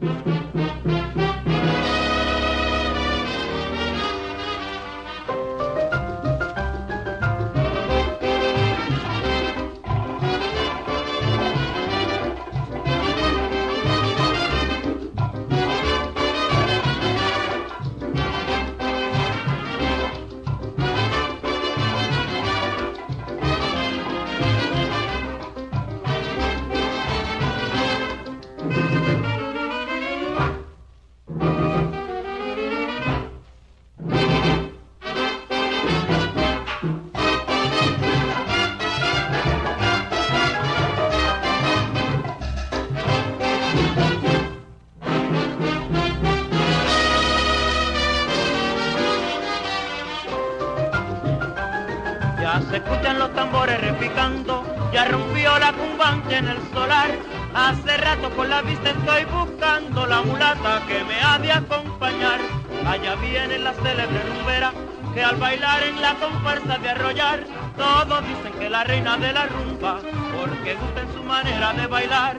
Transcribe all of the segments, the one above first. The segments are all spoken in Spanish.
Se escuchan los tambores repicando, ya rompió la cumbancha en el solar. Hace rato con la vista estoy buscando la mulata que me ha de acompañar. Allá viene la célebre rumbera, que al bailar en la comparsa de arrollar, todos dicen que la reina de la rumba, porque gusta en su manera de bailar.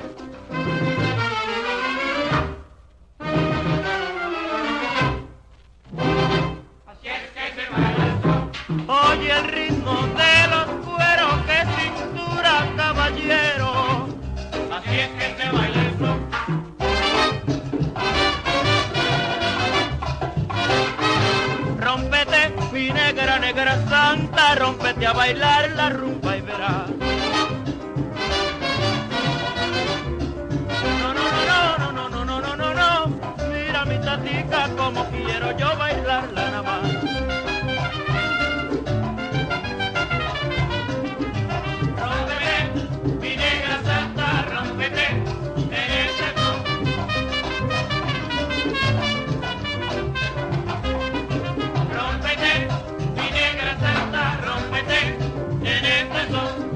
Así es que se baila el son. Oye el ritmo de los cueros, que cintura, caballero. Así es que se baila el son. Rómpete, mi negra, negra santa, rómpete a bailar la rumba y verás. No, no, no, no, no, no, no, no, no, no, mira mi tatica como quiero yo bailarla nada más. Rómpete, mi negra santa, rómpete en ese son. Rómpete, mi negra santa, rómpete en ese son.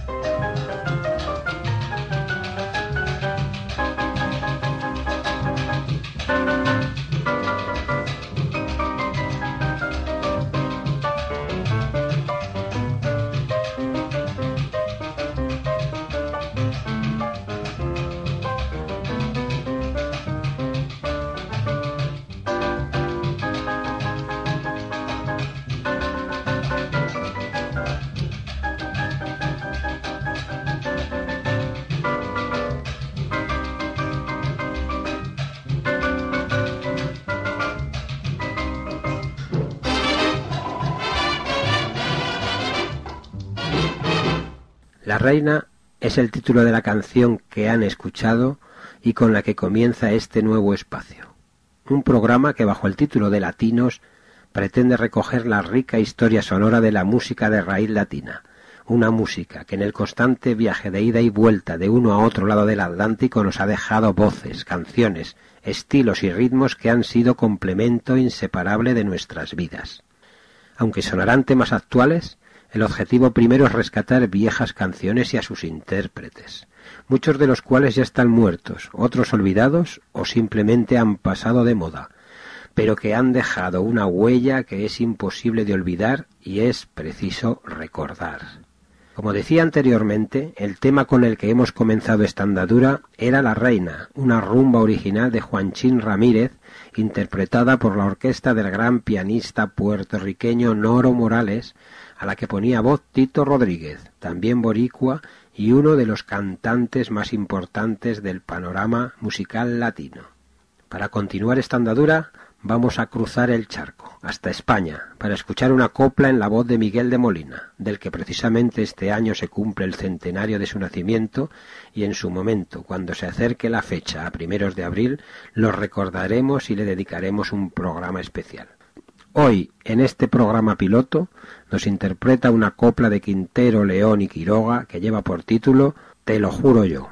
La Reina es el título de la canción que han escuchado y con la que comienza este nuevo espacio. Un programa que bajo el título de Latinos pretende recoger la rica historia sonora de la música de raíz latina. Una música que en el constante viaje de ida y vuelta de uno a otro lado del Atlántico nos ha dejado voces, canciones, estilos y ritmos que han sido complemento inseparable de nuestras vidas. Aunque sonarán temas actuales, el objetivo primero es rescatar viejas canciones y a sus intérpretes, muchos de los cuales ya están muertos, otros olvidados o simplemente han pasado de moda, pero que han dejado una huella que es imposible de olvidar y es preciso recordar. Como decía anteriormente, el tema con el que hemos comenzado esta andadura era La Reina, una rumba original de Juanchín Ramírez, interpretada por la orquesta del gran pianista puertorriqueño Noro Morales, a la que ponía voz Tito Rodríguez, también boricua y uno de los cantantes más importantes del panorama musical latino. Para continuar esta andadura, vamos a cruzar el charco, hasta España, para escuchar una copla en la voz de Miguel de Molina, del que precisamente este año se cumple el centenario de su nacimiento, y en su momento, cuando se acerque la fecha a 1 de abril, lo recordaremos y le dedicaremos un programa especial. Hoy, en este programa piloto, nos interpreta una copla de Quintero, León y Quiroga que lleva por título Te lo juro yo.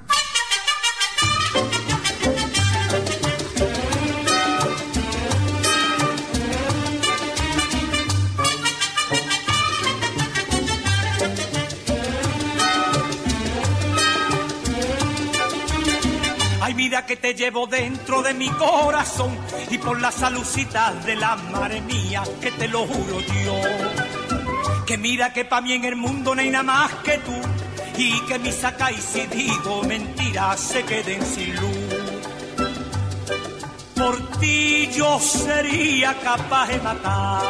Ay, mira que te llevo dentro de mi corazón y por las salucitas de la madre mía, que te lo juro yo. Que mira que pa' mí en el mundo no hay nada más que tú y que mi saca y si digo mentiras se queden sin luz. Por ti yo sería capaz de matar,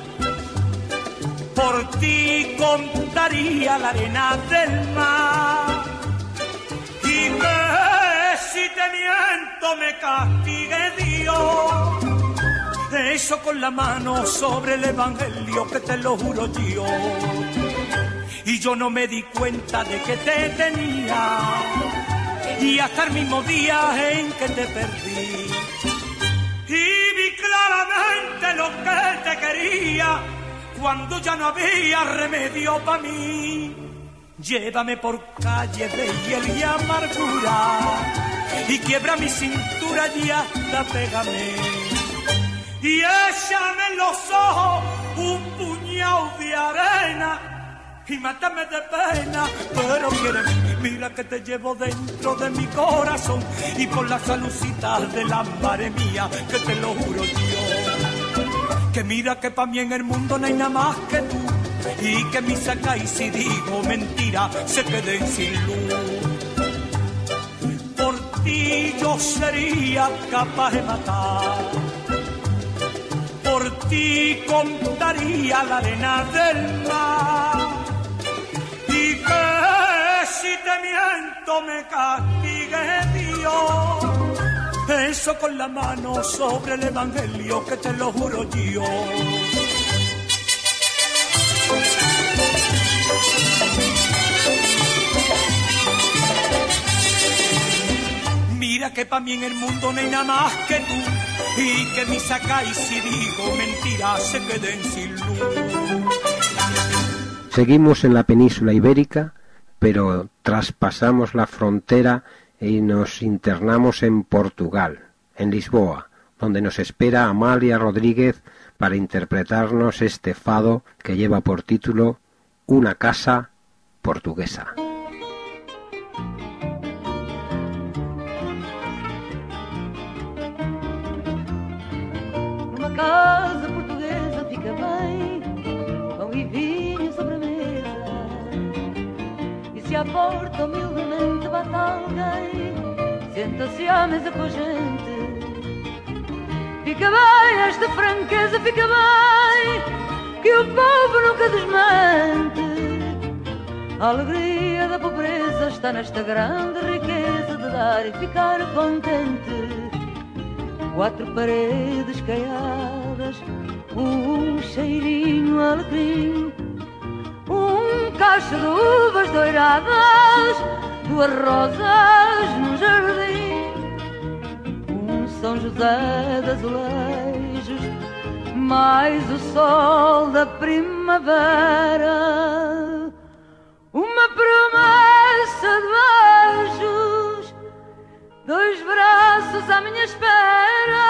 por ti contaría la arena del mar, y que si te miento me castigue Dios, eso con la mano sobre el evangelio que te lo juro yo. Y yo no me di cuenta de que te tenía, y hasta el mismo día en que te perdí, y vi claramente lo que te quería, cuando ya no había remedio para mí. Llévame por calle de hiel y amargura, y quiebra mi cintura y hasta pégame, y échame en los ojos un puñado de arena, y mátame de pena, pero quiéreme, mira que te llevo dentro de mi corazón, y por las salucitas de la madre mía, que te lo juro yo, que mira que pa' mí en el mundo no hay nada más que tú, y que mi saca y si digo mentira, se queden sin luz. Por ti yo sería capaz de matar, por ti contaría la arena del mar, y que si te miento me castigue Dios, eso con la mano sobre el evangelio que te lo juro yo. Mira que pa' mí en el mundo no hay nada más que tú, y que mi saca y si digo mentiras se queden sin luz. Seguimos en la península ibérica, pero traspasamos la frontera y nos internamos en Portugal, en Lisboa, donde nos espera Amália Rodríguez para interpretarnos este fado que lleva por título Una casa portuguesa. Uma casa portuguesa fica bem, pão e vinho sobre a mesa, e se à porta humildemente bate alguém, senta-se à mesa com a gente. Fica bem esta franqueza, fica bem, que o povo nunca desmente. A alegria da pobreza está nesta grande riqueza de dar e ficar contente. Quatro paredes caiadas, um cheirinho alecrim, um cacho de uvas doiradas, duas rosas no jardim, um São José de azulejos, mais o sol da primavera, uma promessa de beijos, dois braços à minha espera.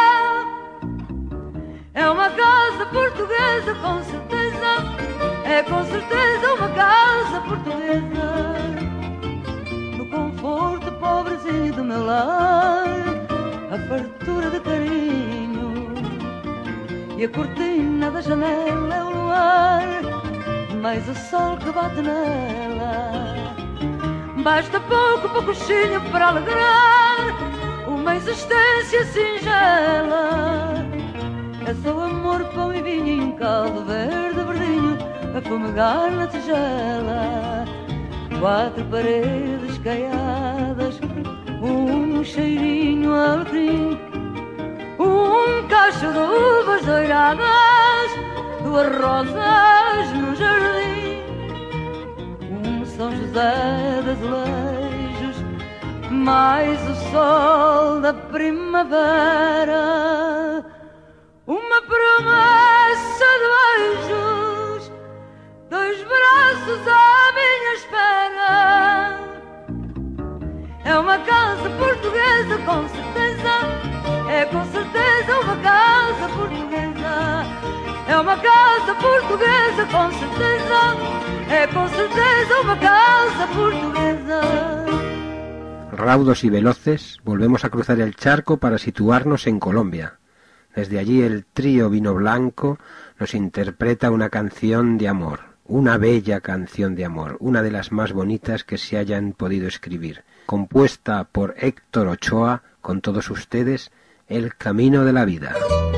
É uma casa portuguesa, com certeza, é com certeza uma casa portuguesa. No conforto pobrezinho do meu lar, a fartura de carinho, e a cortina da janela é o luar, mais o sol que bate nela. Basta pouco, pouquinho para alegrar uma existência singela. É só amor, pão e vinho e um caldo verde verdinho a fumegar na tigela. Quatro paredes caiadas, um cheirinho alecrim, um cacho de uvas doiradas, duas rosas no jardim, um São José de azulejos, mais o sol da primavera, uma promessa de beijos, dois braços à minha espera. É uma casa portuguesa, com certeza, é com certeza uma casa portuguesa. É uma casa portuguesa, com certeza, é com certeza uma casa portuguesa. Raudos y veloces, volvemos a cruzar el charco para situarnos en Colombia. Desde allí el trío Vino Blanco nos interpreta una canción de amor, una bella canción de amor, una de las más bonitas que se hayan podido escribir, compuesta por Héctor Ochoa, con todos ustedes, El camino de la vida.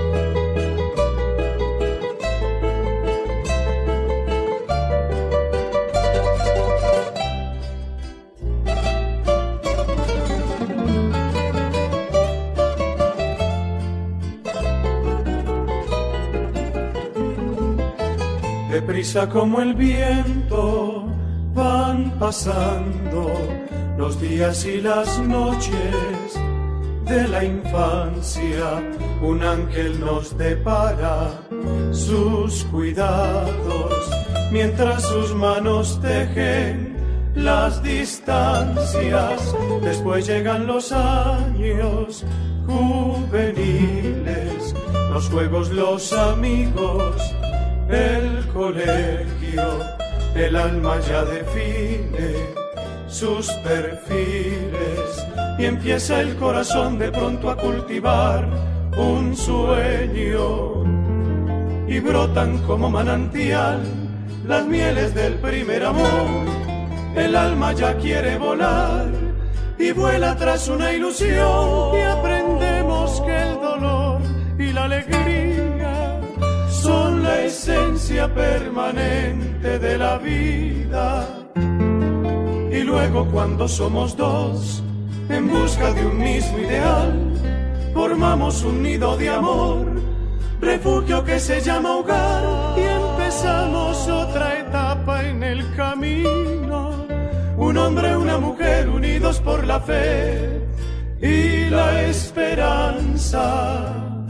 Deprisa como el viento van pasando los días y las noches de la infancia. Un ángel nos depara sus cuidados mientras sus manos tejen las distancias. Después llegan los años juveniles, los juegos, los amigos, el colegio. El alma ya define sus perfiles y empieza el corazón de pronto a cultivar un sueño, y brotan como manantial las mieles del primer amor. El alma ya quiere volar y vuela tras una ilusión, y aprendemos que el dolor y la alegría son la esencia permanente de la vida. Y luego, cuando somos dos en busca de un mismo ideal, formamos un nido de amor, refugio que se llama hogar, y empezamos otra etapa en el camino. Un hombre, una mujer unidos por la fe y la esperanza.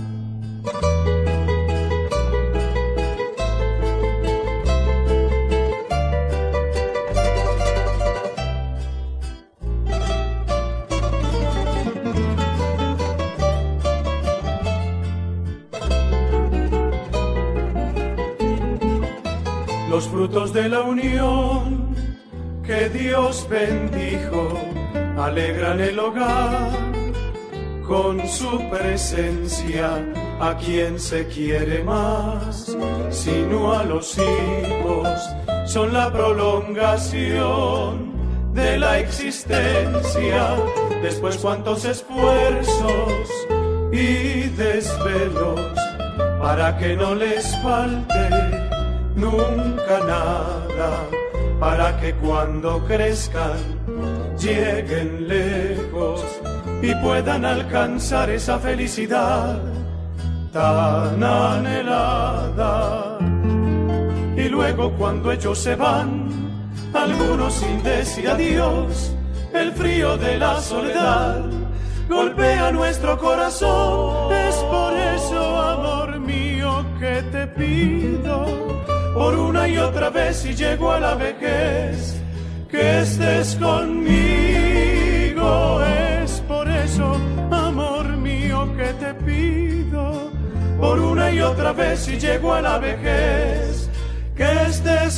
Los frutos de la unión que Dios bendijo alegran el hogar con su presencia. A quien se quiere más, sino a los hijos, son la prolongación de la existencia. Después, cuántos esfuerzos y desvelos para que no les falte nunca nada, para que cuando crezcan lleguen lejos y puedan alcanzar esa felicidad tan anhelada. Y luego, cuando ellos se van, algunos sin decir adiós, el frío de la soledad golpea nuestro corazón. Es por eso, amor mío, que te pido por una y otra vez, si llego a la vejez, que estés conmigo. Es por eso, amor mío, que te pido por una y otra vez, si llego a la vejez, que estés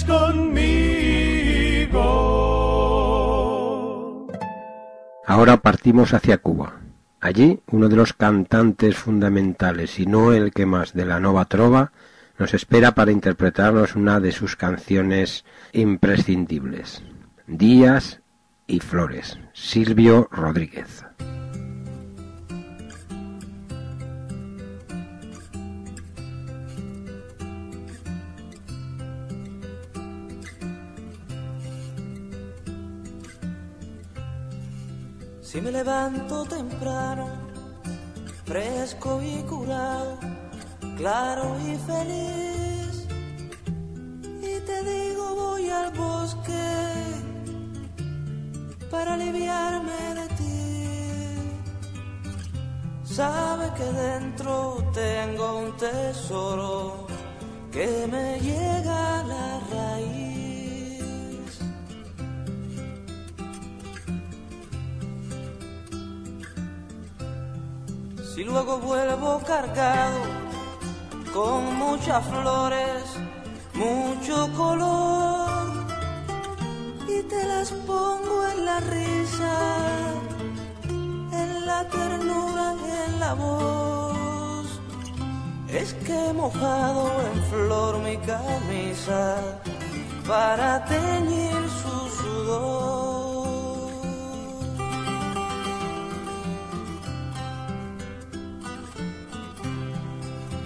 conmigo. Ahora partimos hacia Cuba. Allí, uno de los cantantes fundamentales, y no el que más, de la Nova Trova, nos espera para interpretarnos una de sus canciones imprescindibles, Días y Flores, Silvio Rodríguez. Si me levanto temprano, fresco y curado, claro y feliz, y te digo voy al bosque para aliviarme de ti, sabe que dentro tengo un tesoro que me llega a la raíz. Si luego vuelvo cargado con muchas flores, mucho color, y te las pongo en la risa, en la ternura y en la voz, es que he mojado en flor mi camisa para teñir su sudor.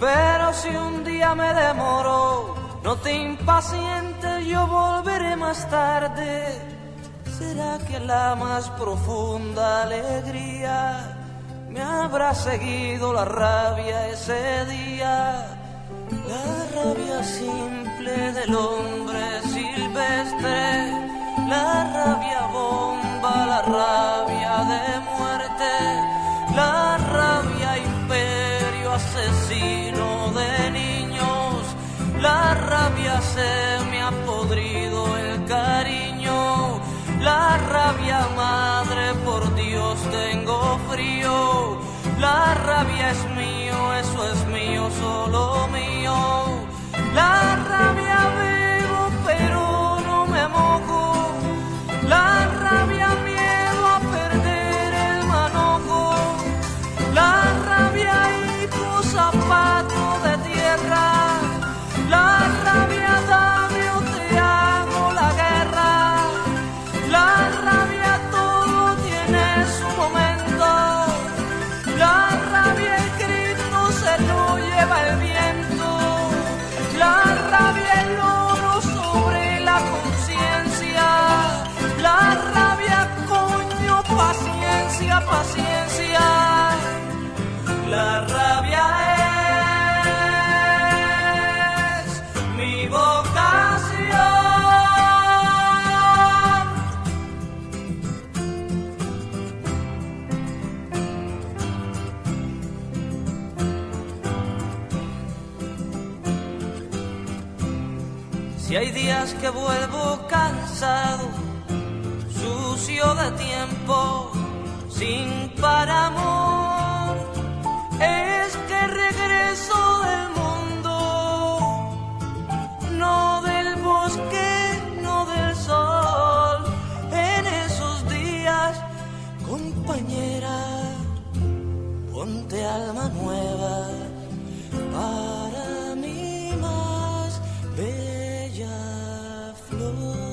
Pero si un día me demoro, no te impacientes, yo volveré más tarde. ¿Será que la más profunda alegría me habrá seguido la rabia ese día? La rabia simple del hombre silvestre, la rabia bomba, la rabia de muerte, la rabia imperio asesino de niños, la rabia se me ha podrido el cariño, la rabia madre, por Dios tengo frío, la rabia es mío, eso es mío, solo mío, la rabia bebo pero no me mojo, la rabia miedo a perder el manojo, la rabia hijo zapato de tierra, la rabia dame o te hago la guerra, la rabia todo tiene su momento, la rabia el grito se lo lleva el viento, la rabia el oro sobre la conciencia, la rabia coño, paciencia, paciencia, la rabia es mi vocación. Si hay días que vuelvo cansado, sucio de tiempo, sin par amor, es que regreso del mundo, no del bosque, no del sol. En esos días, compañera, ponte alma nueva para mi más bella flor.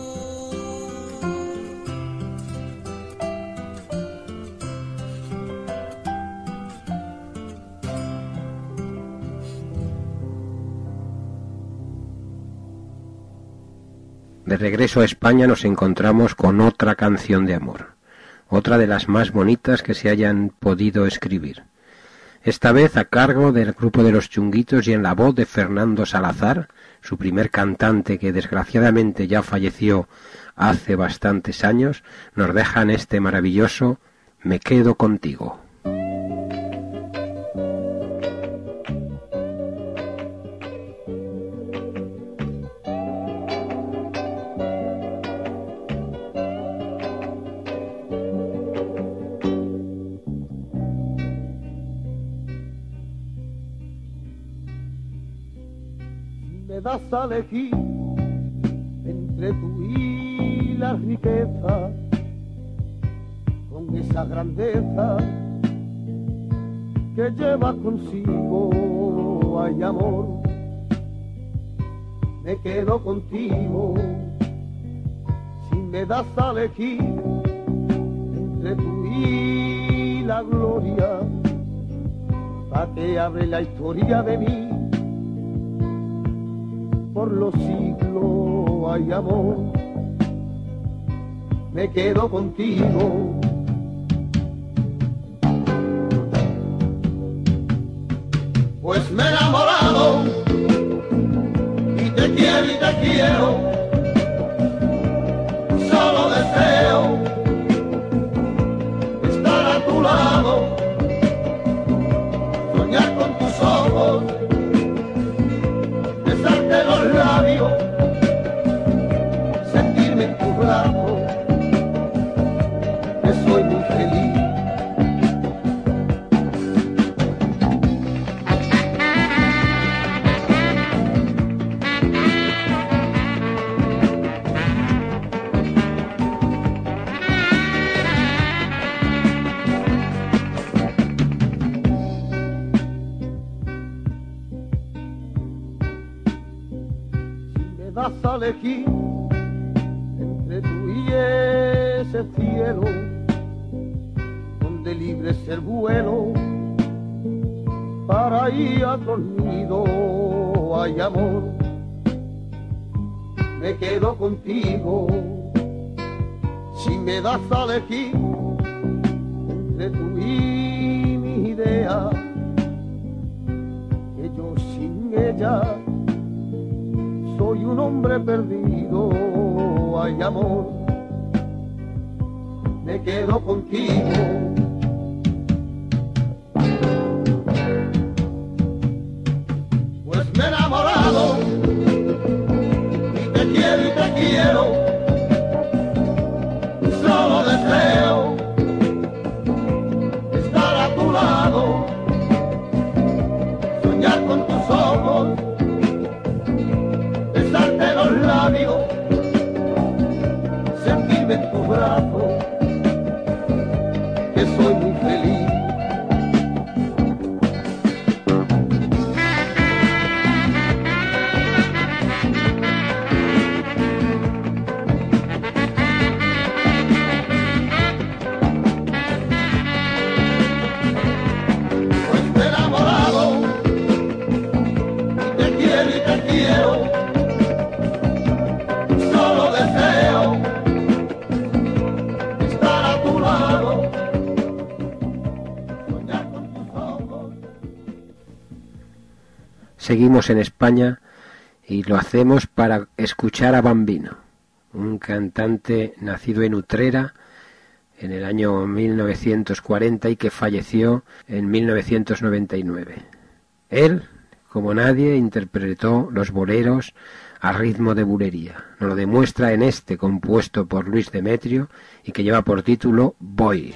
De regreso a España nos encontramos con otra canción de amor, otra de las más bonitas que se hayan podido escribir. Esta vez a cargo del grupo de Los Chunguitos y en la voz de Fernando Salazar, su primer cantante que desgraciadamente ya falleció hace bastantes años, nos dejan este maravilloso Me quedo contigo. Me das a elegir entre tú y la riqueza, con esa grandeza que lleva consigo, ay amor, me quedo contigo. Si me das a elegir entre tú y la gloria, pa' que hable la historia de mí por los siglos, ay amor, me quedo contigo. Pues me he enamorado y te quiero, solo deseo estar a tu lado, soñar con tus ojos, besarte los labios, sentirme en tus brazos, que soy muy feliz. Vas a elegir entre tú y ese cielo donde libre es el vuelo, para ir a otro nido. Ay, amor, me quedo contigo. Si me das a elegir entre tú y mi idea, que yo sin ella soy un hombre perdido. Ay, amor, me quedo contigo. Pues me he enamorado y te quiero, solo deseo estar a tu lado, soñar con tus ojos, besarte los labios, sentirme en tus brazos, que soy muy feliz. Seguimos en España y lo hacemos para escuchar a Bambino, un cantante nacido en Utrera en el año 1940 y que falleció en 1999. Él, como nadie, interpretó los boleros a ritmo de bulería. Nos lo demuestra en este compuesto por Luis Demetrio y que lleva por título Voy.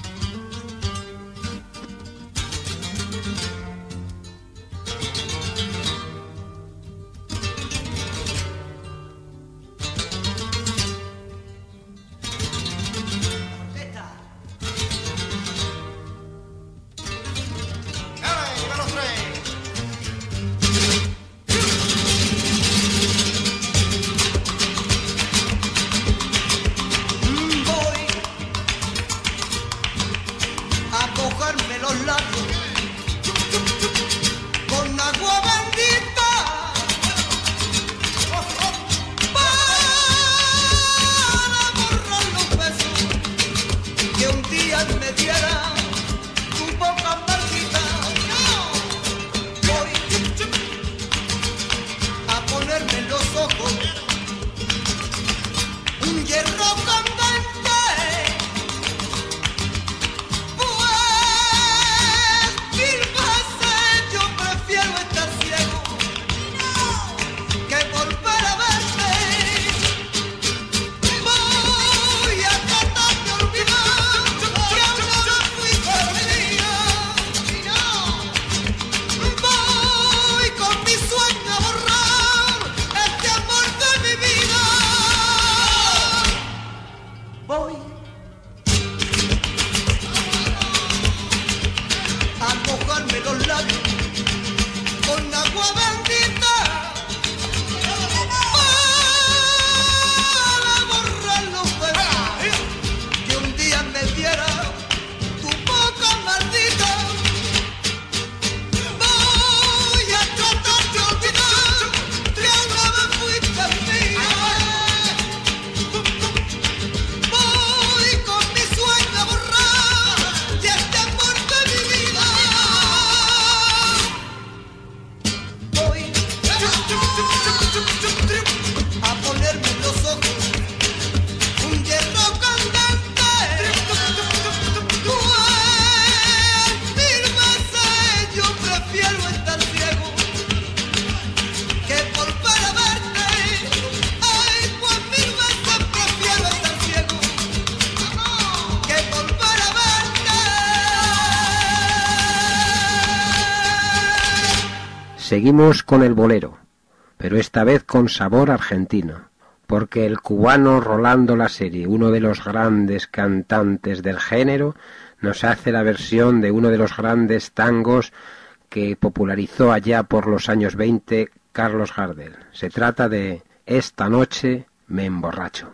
Seguimos con el bolero, pero esta vez con sabor argentino, porque el cubano Rolando Laserie, uno de los grandes cantantes del género, nos hace la versión de uno de los grandes tangos que popularizó allá por los años 20 Carlos Gardel. Se trata de Esta noche me emborracho.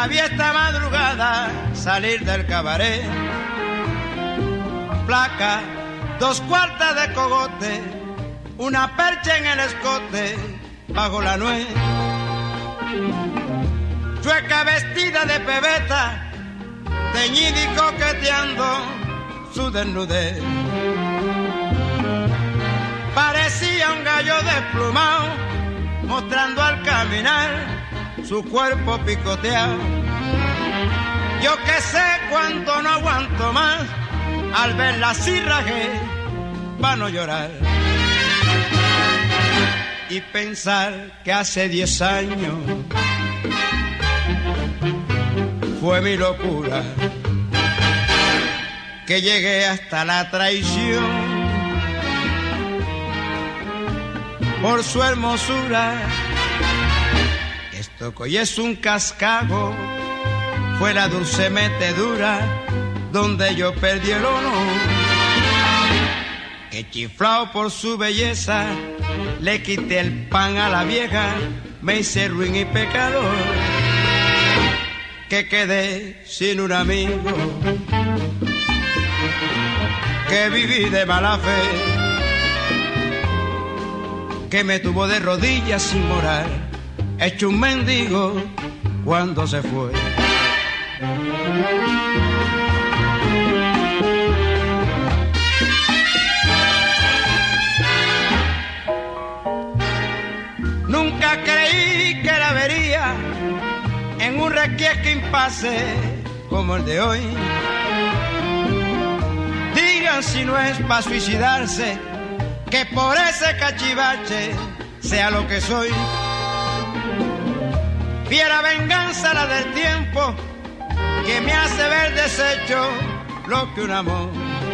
La vi esta madrugada salir del cabaret, flaca, 2 cuartas de cogote, una percha en el escote, bajo la nuez, chueca vestida de pebeta, teñida y coqueteando su desnudez. Parecía un gallo desplumado, mostrando al caminar su cuerpo picoteado. Yo que sé cuánto no aguanto más, al verla así rajé pa' no llorar. Y pensar que hace 10 años fue mi locura, que llegué hasta la traición por su hermosura. Esto que hoy es un cascago fue la dulce metedura donde yo perdí el honor, que chiflao por su belleza le quité el pan a la vieja, me hice ruin y pecador, que quedé sin un amigo, que viví de mala fe, que me tuvo de rodillas sin morar, hecho un mendigo cuando se fue. Nunca creí que la vería en un requiesque impasse como el de hoy. Digan si no es para suicidarse, que por ese cachivache sea lo que soy. Fiera venganza la del tiempo, que me hace ver deshecho lo que un amor.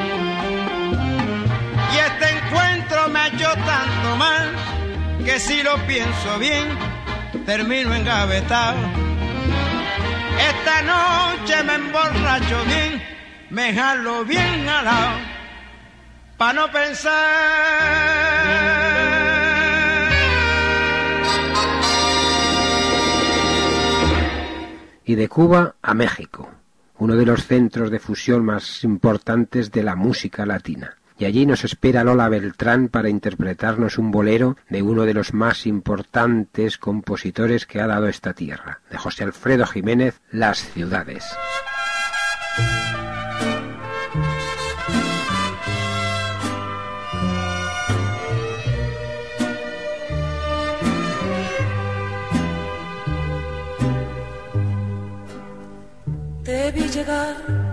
Y este encuentro me ha hecho tanto mal, que si lo pienso bien, termino engavetado. Esta noche me emborracho bien, me jalo bien jalao, pa' no pensar. Y de Cuba a México, uno de los centros de fusión más importantes de la música latina. Y allí nos espera Lola Beltrán para interpretarnos un bolero de uno de los más importantes compositores que ha dado esta tierra, de José Alfredo Jiménez, Las Ciudades. Te vi llegar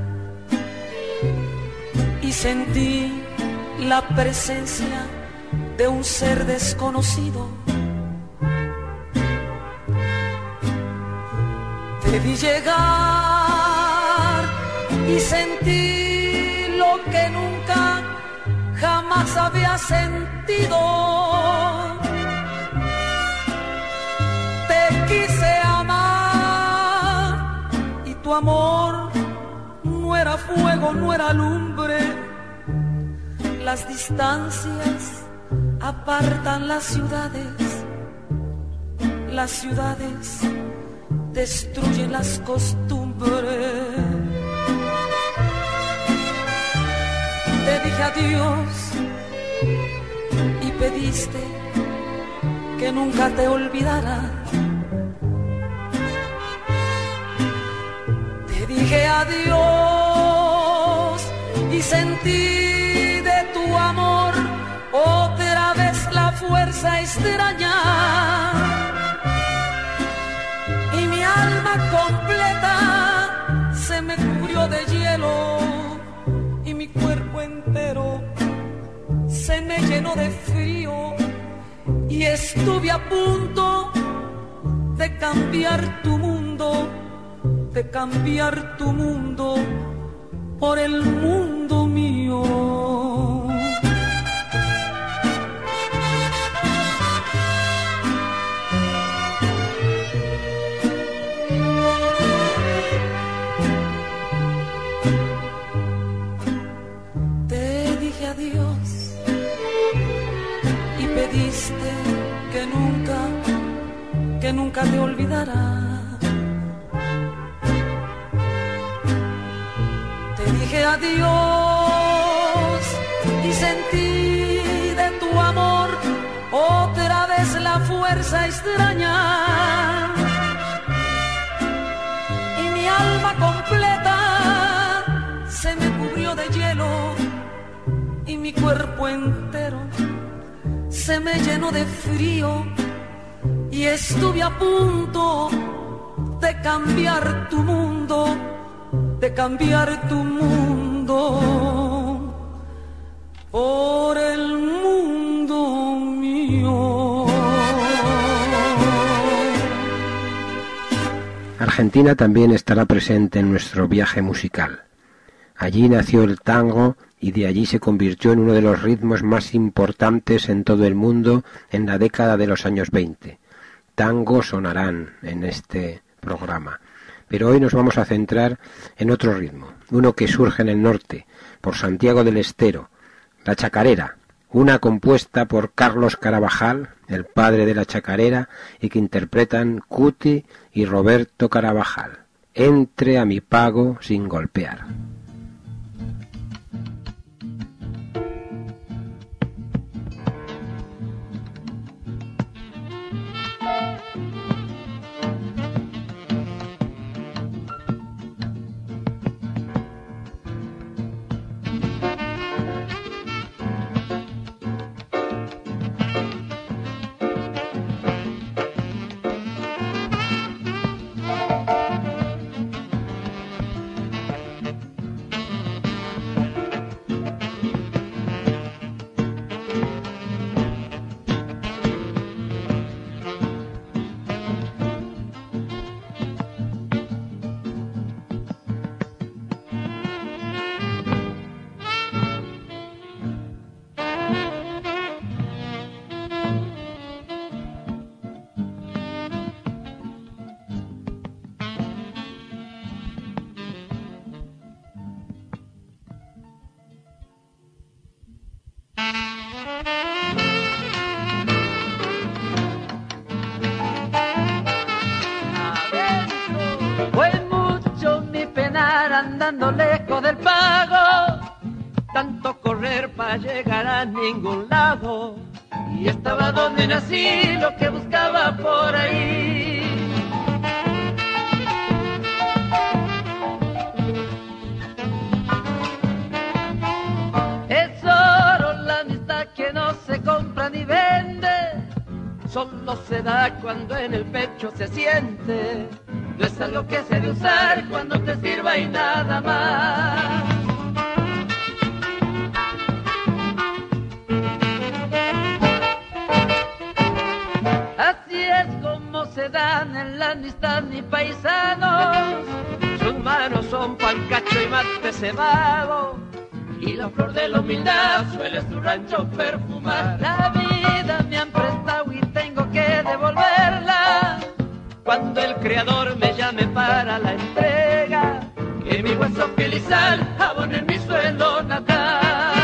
y sentí la presencia de un ser desconocido. Te vi llegar y sentí lo que nunca jamás había sentido. Te quise amar y tu amor no era fuego, no era lumbre. Las distancias apartan las ciudades destruyen las costumbres. Te dije adiós y pediste que nunca te olvidara. Te dije adiós y sentí de tu amor otra vez la fuerza extraña, y mi alma completa se me cubrió de hielo y mi cuerpo entero se me llenó de frío, y estuve a punto de cambiar tu mundo, por el mundo mío. Te dije adiós y pediste que nunca te olvidara. adiós y sentí de tu amor otra vez la fuerza extraña y mi alma completa se me cubrió de hielo y mi cuerpo entero se me llenó de frío y estuve a punto de cambiar tu mundo, de cambiar tu mundo por el mundo mío. Argentina también estará presente en nuestro viaje musical. Allí nació el tango y de allí se convirtió en uno de los ritmos más importantes en todo el mundo en la década de los años 20. Tango sonarán en este programa, pero hoy nos vamos a centrar en otro ritmo, uno que surge en el norte, por Santiago del Estero, la chacarera, una compuesta por Carlos Carabajal, el padre de la chacarera, y que interpretan Cuti y Roberto Carabajal. Entre a mi pago sin golpear. Andando lejos del pago, tanto correr para llegar a ningún lado, y estaba donde nací, lo que buscaba por ahí. Es oro la amistad que no se compra ni vende, solo se da cuando en el pecho se siente. No es algo que se ha de usar cuando te sirva y nada más. Así es como se dan en la amistad mis paisanos. Sus manos son pancacho y mate cebado, y la flor de la humildad suele su rancho perfumar. La vida me han prestado y tengo que devolverla cuando el Creador me llame para la entrega, que mi hueso, piel y sal abonen mi suelo natal.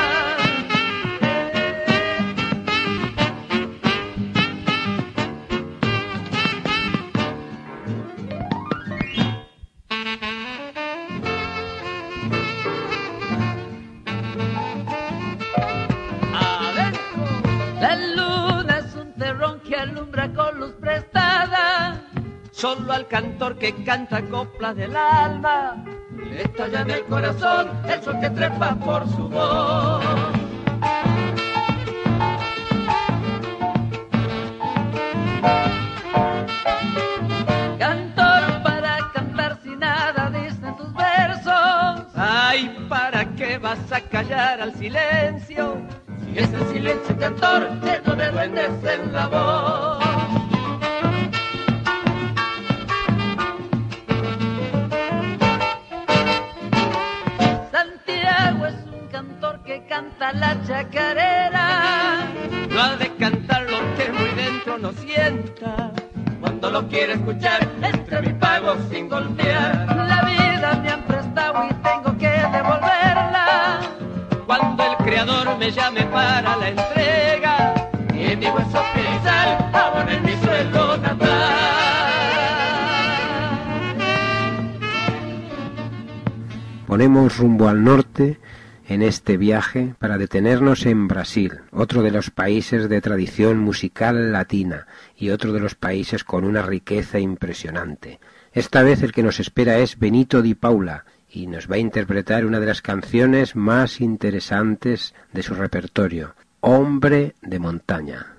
Adentro, la luna es un terrón que alumbra con luz prestada. Solo al cantor que canta coplas del alma le estalla en el corazón el sol que trepa por su voz. Cantor para cantar sin nada dicen tus versos. Ay, ¿para qué vas a callar al silencio? Si es el silencio cantor lleno de duendes en la voz. Que canta la chacarera, no ha de cantar lo que muy dentro no sienta. Cuando lo quiere escuchar, entre mi pago sin golpear. La vida me han prestado y tengo que devolverla cuando el Creador me llame para la entrega, y en mi hueso, piel y sal abonen mi sueldo natal. Ponemos rumbo al norte en este viaje para detenernos en Brasil, otro de los países de tradición musical latina y otro de los países con una riqueza impresionante. Esta vez el que nos espera es Benito Di Paula y nos va a interpretar una de las canciones más interesantes de su repertorio, Hombre de Montaña.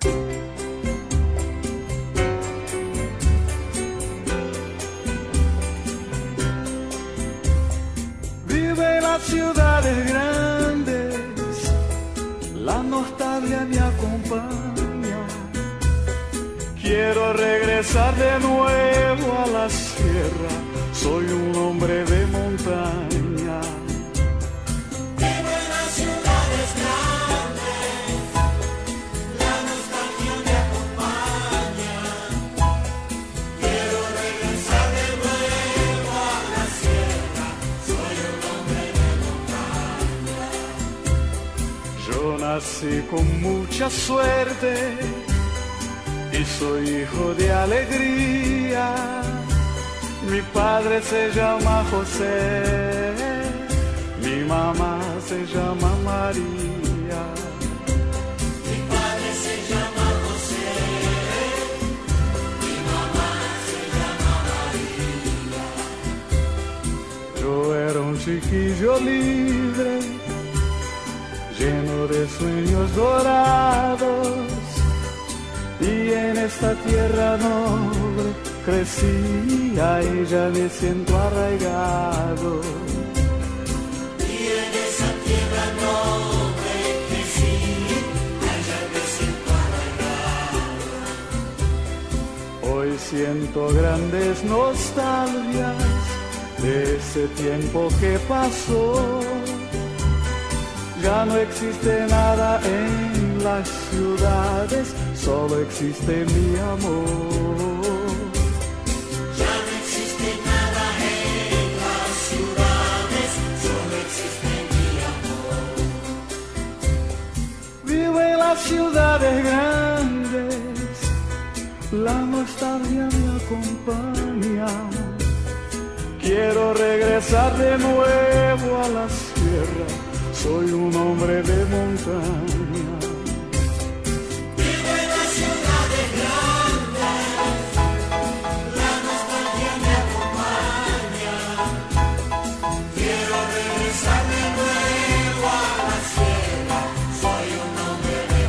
Vive en las ciudades grandes, la nostalgia me acompaña. Quiero regresar de nuevo a la sierra, soy un hombre de montaña. Vivo en las ciudades grandes, la nostalgia me acompaña. Quiero regresar de nuevo a la sierra, soy un hombre de montaña. Yo nací con mucha suerte y soy hijo de alegría. Mi padre se llama José, mi mamá se llama María. Mi padre se llama José, mi mamá se llama María. Yo era un chiquillo libre, lleno de sueños dorados, y en esta tierra noble crecí, ahí ya me siento arraigado. Y en esa tierra noble crecí, ahí ya me siento arraigado. Hoy siento grandes nostalgias de ese tiempo que pasó. Ya no existe nada en las ciudades, solo existe mi amor. Ya no existe nada en las ciudades, solo existe mi amor. Vivo en las ciudades grandes, la nostalgia me acompaña. Quiero regresar de nuevo a la sierra, soy un hombre de montaña. Vivo en las ciudades grandes, la nostalgia me acompaña. Quiero regresar de nuevo a la sierra, soy un hombre de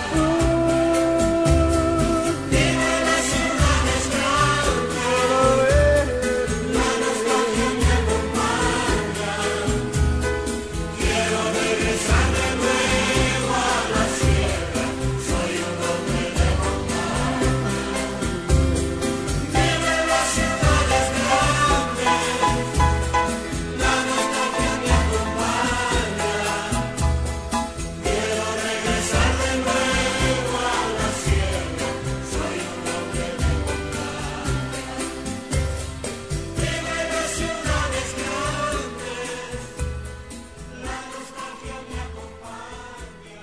montaña. Vivo en las ciudades grandes, la nostalgia me acompaña. Quiero regresar de nuevo a la sierra, soy un hombre de montaña. Vivo en las ciudades grandes, la nostalgia me acompaña. Quiero regresar de nuevo a la sierra, soy un hombre de montaña. Vivo en las ciudades grandes, la nostalgia me acompaña.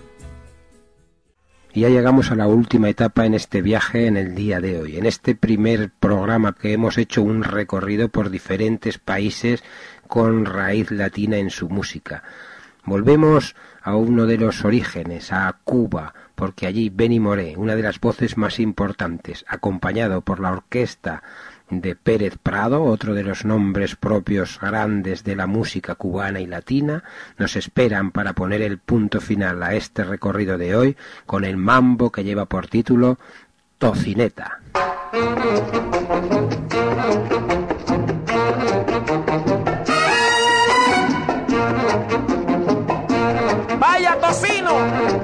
Y ya llegamos a la última etapa en este viaje en el día de hoy. En este primer programa que hemos hecho un recorrido por diferentes países con raíz latina en su música. Volvemos a uno de los orígenes, a Cuba, porque allí Benny Moré, una de las voces más importantes, acompañado por la orquesta de Pérez Prado, otro de los nombres propios grandes de la música cubana y latina, nos esperan para poner el punto final a este recorrido de hoy con el mambo que lleva por título Tocineta. ¡Vaya tocino!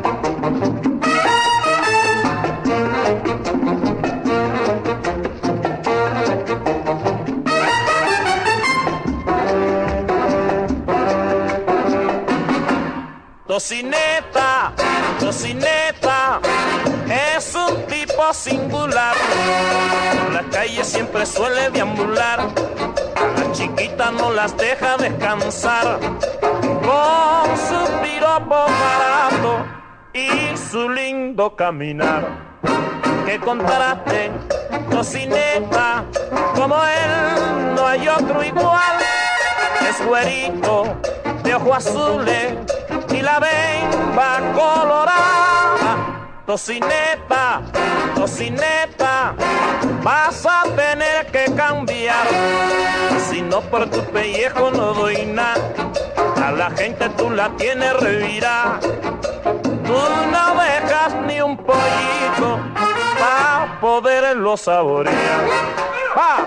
Tocineta, Tocineta, es un tipo singular. Por la calle siempre suele deambular. A las chiquitas no las deja descansar. Con su piropo barato y su lindo caminar. Que contraste, Tocineta, como él no hay otro igual. es güerito, de ojos azules y la bemba colorada. Tocineta, tocineta, vas a tener que cambiar. Si no por tu pellejo no doy nada, a la gente tú la tienes revirada. Tú no dejas ni un pollito para poderlo saborear. ¡Pa!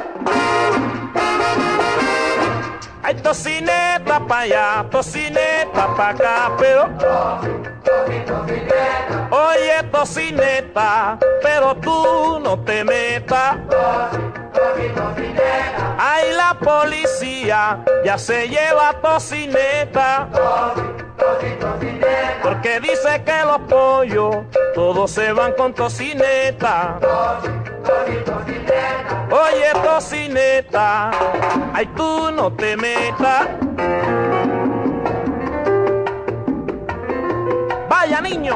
Hay tocineta pa' allá, tocineta pa' acá, pero... Oye, tocineta, pero tú no te metas. Ay, la policía ya se lleva tocineta, porque dice que los pollos todos se van con tocineta. Oye, tocineta, ay, tú no te metas. Vaya, niño.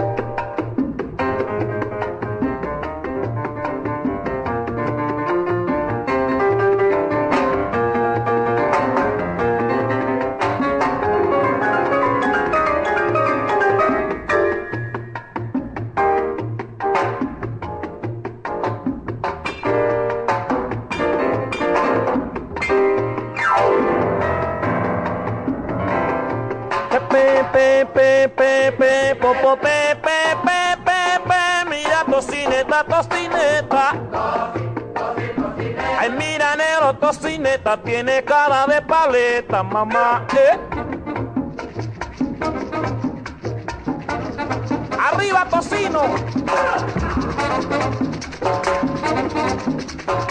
Mira, tocineta, tocineta. Ay, mira, negro, tocineta, tiene cara de paleta, mamá. Arriba, tocino.